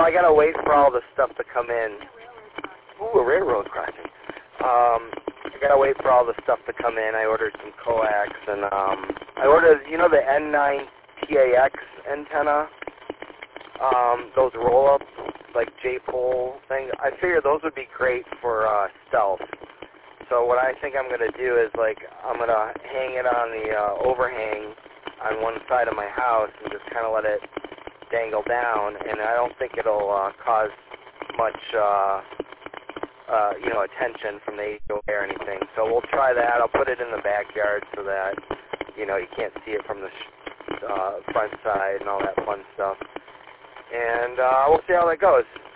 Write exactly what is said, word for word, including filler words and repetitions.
I gotta wait for all the stuff to come in. Ooh, a railroad crossing. Um, I gotta wait for all the stuff to come in. I ordered some coax, and um, I ordered, you know, the N nine T A X antenna, um, those roll-up, like J-pole thing. I figured those would be great for uh, stealth. So what I think I'm gonna do is, like, I'm gonna hang it on the uh, overhang on one side of my house and just kind of let it dangle down, and I don't think it'll uh, cause much, uh, uh, you know, attention from the A O A or anything. So we'll try that. I'll put it in the backyard so that, you know, you can't see it from the sh uh, front side and all that fun stuff. And uh, we'll see how that goes.